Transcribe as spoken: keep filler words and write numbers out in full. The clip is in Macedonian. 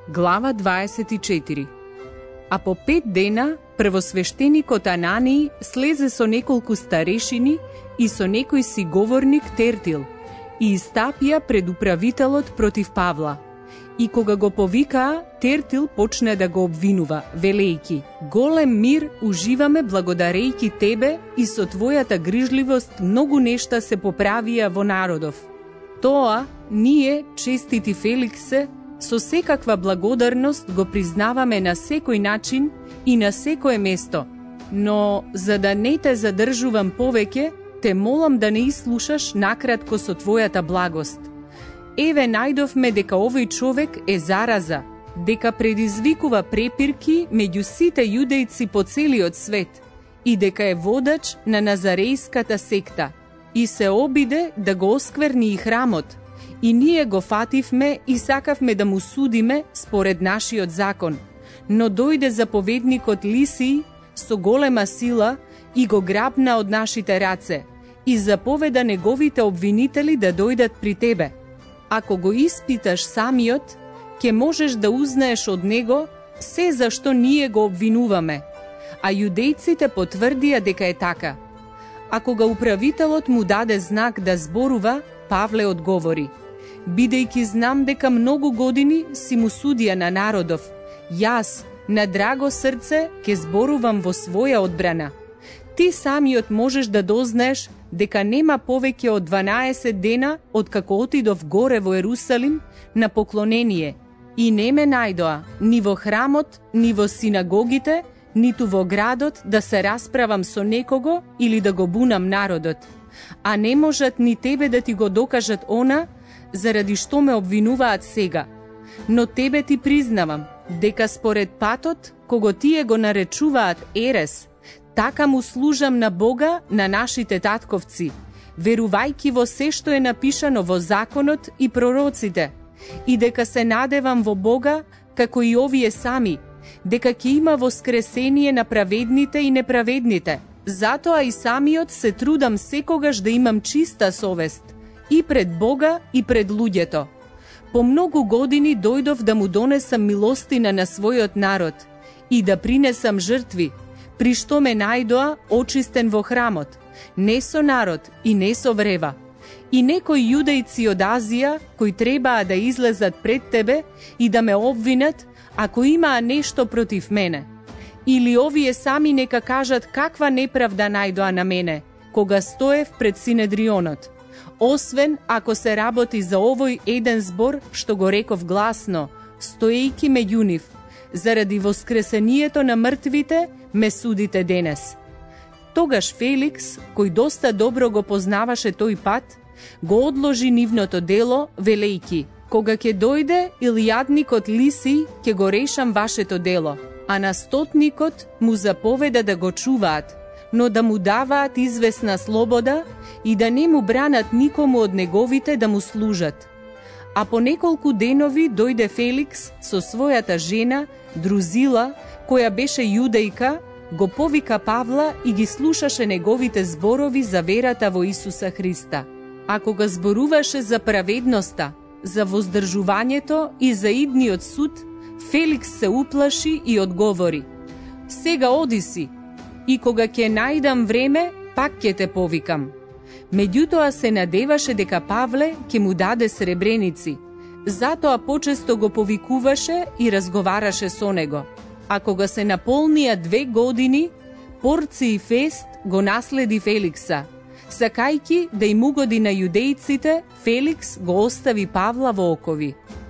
глава дваесет и четири. А по пет дена првосвештеникот Анании слезе со неколку старешини и со некој си говорник Тертил и истапија пред управителот против Павла. И кога го повикаа, Тертил почне да го обвинува, велејки: голем мир уживаме благодарејки тебе и со твојата грижливост многу нешта се поправија во народов. Тоа, ние, честити Феликсе, со секаква благодарност го признаваме на секој начин и на секое место. Но, за да не те задржувам повеќе, те молам да не ислушаш накратко со твојата благост. Еве најдовме дека овој човек е зараза, дека предизвикува препирки меѓу сите јудејци по целиот свет и дека е водач на назарејската секта и се обиде да го оскверни и храмот. И ние го фативме и сакавме да му судиме според нашиот закон. Но дојде заповедникот Лисиј со голема сила и го грабна од нашите раце и заповеда неговите обвинители да дојдат при тебе. Ако го испиташ самиот, ќе можеш да узнаеш од него се за што ние го обвинуваме. А јудејците потврдија дека е така. А кога управителот му даде знак да зборува, Павле одговори: бидејќи знам дека многу години си му судија на народов, јас, на драго срце, ќе зборувам во своја одбрана. Ти самиот можеш да дознаеш дека нема повеќе од дванаесет дена откако отидов горе во Ерусалим на поклонение и не ме најдоа ни во храмот, ни во синагогите, ниту во градот да се расправам со некого или да го бунам народот. А не можат ни тебе да ти го докажат она заради што ме обвинуваат сега. Но тебе ти признавам дека според патот, кого тие го наречуваат ерес, така му служам на Бога, на нашите татковци, верувајки во се што е напишано во законот и пророците, и дека се надевам во Бога, како и овие сами, дека ќе има воскресение на праведните и неправедните. Затоа и самиот се трудам секогаш да имам чиста совест, и пред Бога, и пред луѓето. По многу години дојдов да му донесам милостина на својот народ и да принесам жртви, при што ме најдоа очистен во храмот, не со народ и не со врева. И некои јудејци од Азија, кои требаа да излезат пред тебе и да ме обвинат, ако имаа нешто против мене. Или овие сами нека кажат каква неправда најдоа на мене, кога стоев пред Синедрионот. Освен ако се работи за овој еден збор што го реков гласно, стоејки меѓу нив, заради воскресението на мртвите ме судите денес. Тогаш Феликс, кој доста добро го познаваше тој пат, го одложи нивното дело, велејки: кога ќе дојде илјадникот Лисиј, ќе го решам вашето дело. А на стотникот му заповеда да го чуваат, но да му даваат известна слобода и да не му бранат никому од неговите да му служат. А по неколку денови дојде Феликс со својата жена, Друзила, која беше јудејка, го повика Павла и ги слушаше неговите зборови за верата во Исуса Христа. А кога зборуваше за праведноста, за воздржувањето и за идниот суд, Феликс се уплаши и одговори: сега оди си, и кога ќе најдам време, пак ќе те повикам. Меѓутоа се надеваше дека Павле ќе му даде сребреници, затоа почесто го повикуваше и разговараше со него. А кога се наполнија две години, Порци Фест го наследи Феликса. Сакајки да им угоди на јудејците, Феликс го остави Павла во окови.